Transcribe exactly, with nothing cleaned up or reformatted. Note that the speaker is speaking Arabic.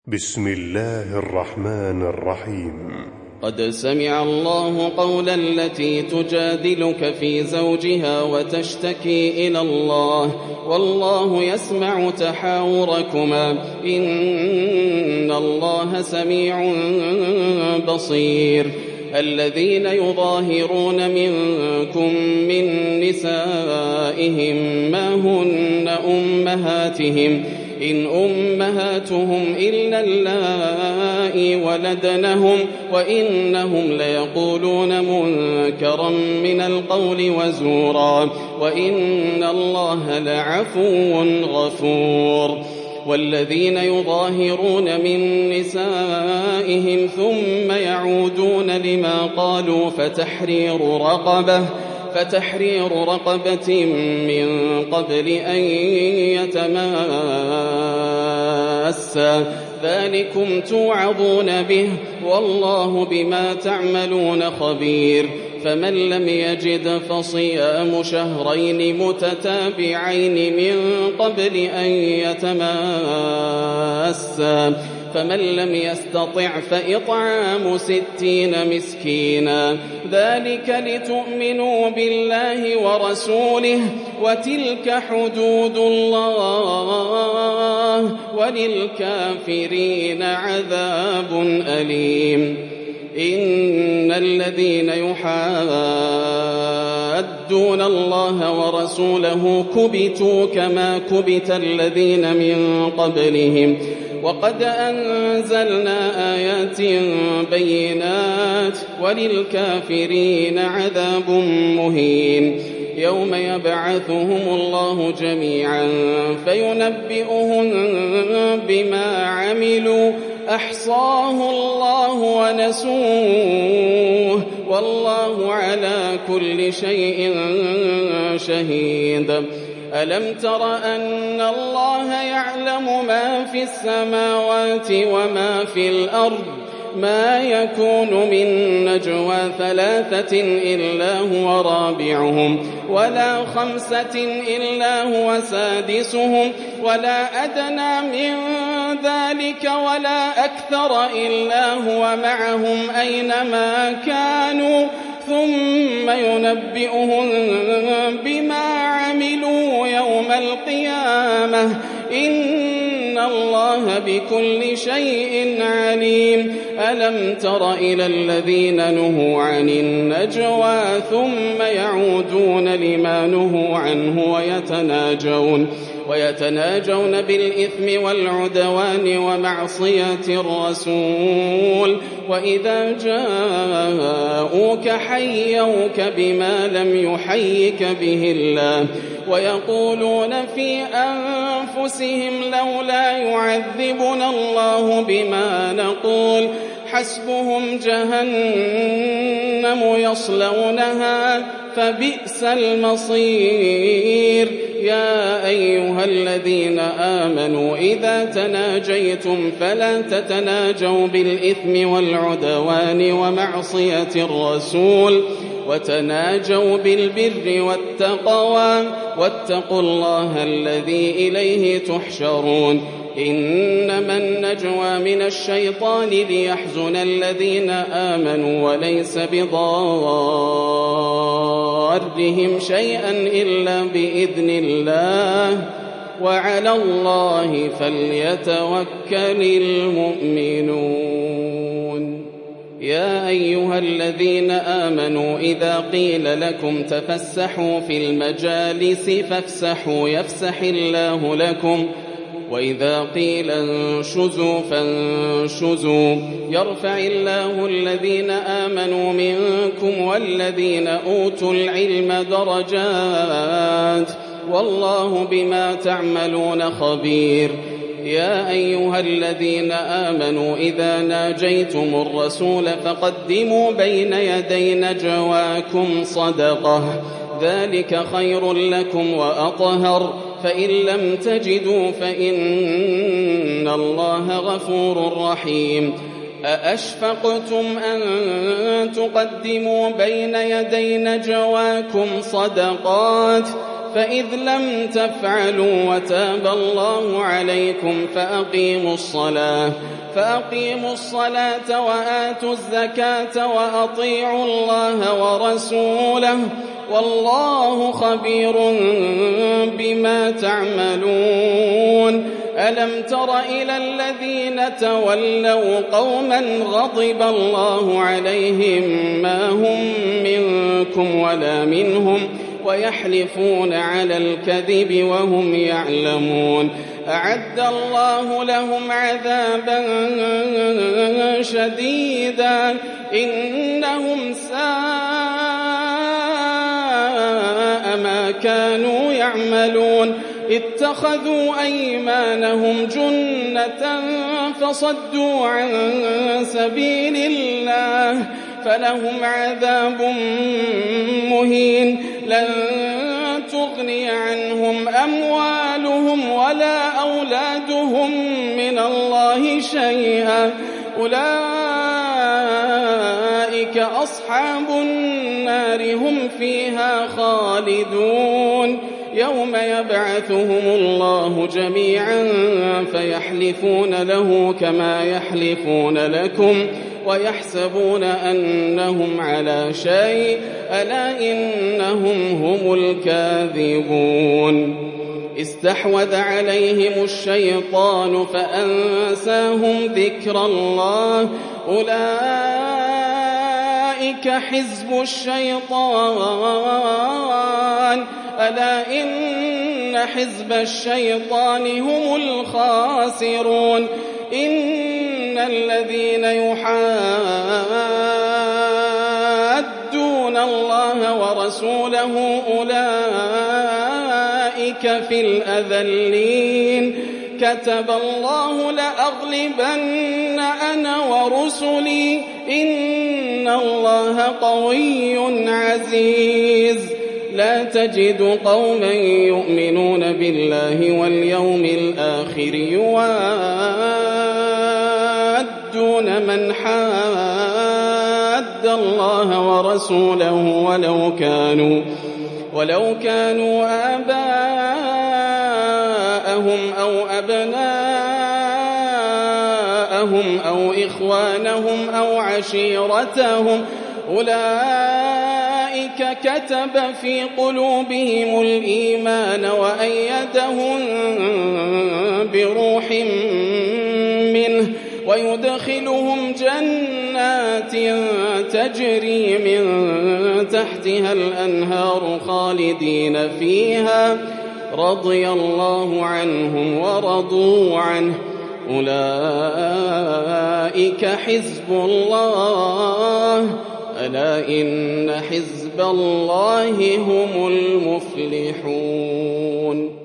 بسم الله الرحمن الرحيم. قد سمع الله قول التي تجادلك في زوجها وتشتكي إلى الله والله يسمع تحاوركما إن الله سميع بصير. الذين يظاهرون منكم من نسائهم ما هن أمهاتهم إن أمهاتهم إلا اللائي ولدنهم وإنهم ليقولون منكرا من القول وزورا وإن الله لعفو غفور. والذين يظاهرون من نسائهم ثم يعودون لما قالوا فتحرير رقبة فتحرير رقبة من قبل أن يتماسا ذلكم توعظون به والله بما تعملون خبير. فمن لم يجد فصيام شهرين متتابعين من قبل أن يتماسا فمن لم يستطع فإطعام ستين مسكينا ذلك لتؤمنوا بالله ورسوله وتلك حدود الله وللكافرين عذاب أليم. إن الذين يحادون الله ورسوله كبتوا كما كبت الذين من قبلهم وقد أنزلنا آيات بينات وللكافرين عذاب مهين. يوم يبعثهم الله جميعا فينبئهم بما عملوا أحصاه الله ونسوه والله على كل شيء شهيد. ألم تر أن الله يعلم ما في السماوات وما في الأرض ما يكون من نجوى ثلاثة إلا هو رابعهم ولا خمسة إلا هو سادسهم ولا أدنى من ذلك ولا أكثر إلا هو معهم أينما كانوا ثم ينبئهم بما عملوا يوم القيامة إن الله بكل شيء عليم. ألم تر إلى الذين نهوا عن النجوى ثم يعودون لما نهوا عنه ويتناجون ويتناجون بالإثم والعدوان ومعصية الرسول وإذا جاءوك حيوك بما لم يحيك به الله ويقولون في أنفسهم لولا يعذبنا الله بما نقول حسبهم جهنم يصلونها فبئس المصير. يا أيها الذين آمنوا إذا تناجيتم فلا تتناجوا بالإثم والعدوان ومعصية الرسول وتناجوا بالبر والتقوى واتقوا الله الذي إليه تحشرون. إنما النجوى من الشيطان ليحزن الذين آمنوا وليس بضارهم شيئا إلا بإذن الله وعلى الله فليتوكل المؤمنون. يا أيها الذين آمنوا إذا قيل لكم تفسحوا في المجالس فافسحوا يفسح الله لكم وإذا قيل انشزوا فانشزوا يرفع الله الذين آمنوا منكم والذين أوتوا العلم درجات والله بما تعملون خبير. يا أيها الذين آمنوا إذا ناجيتم الرسول فقدموا بين يدي نجواكم صدقة ذلك خير لكم وأطهر فإن لم تجدوا فإن الله غفور رحيم. أأشفقتم أن تقدموا بين يدي نجواكم صدقات فإذ لم تفعلوا وتاب الله عليكم فأقيموا الصلاة فأقيموا الصلاة وآتوا الزكاة وأطيعوا الله ورسوله والله خبير بما تعملون. ألم تر إلى الذين تولوا قوما غضب الله عليهم ما هم منكم ولا منهم ويحلفون على الكذب وهم يعلمون. أعد الله لهم عذابا شديدا إنهم ساء ما كانوا يعملون. اتخذوا أيمانهم جنة فصدوا عن سبيل الله فلهم عذاب مهين. لن تغني عنهم أموالهم ولا أولادهم من الله شيئا أولئك أصحاب النار هم فيها خالدون. يوم يبعثهم الله جميعا فيحلفون له كما يحلفون لكم ويحسبون أنهم على شيء ألا إنهم هم الكاذبون. استحوذ عليهم الشيطان فأنساهم ذكر الله أولئك حزب الشيطان ألا إن حزب الشيطان هم الخاسرون. إن الذين يحادون الله ورسوله أولئك في الأذلين. كتب الله لأغلبن أنا ورسلي إن الله قوي عزيز. لا تجد قوما يؤمنون بالله واليوم الآخر يوادون من حاد الله ورسوله ولو كانوا ولو كانوا آباءهم أو أبناءهم أو إخوانهم أو عشيرتهم أولئك كتب في قلوبهم الإيمان وأيدهم بروح منه ويدخلهم جنات تجري من تحتها الأنهار خالدين فيها رضي الله عنهم ورضوا عنه أولئك حزب الله ألا إن حزب الله هم المفلحون.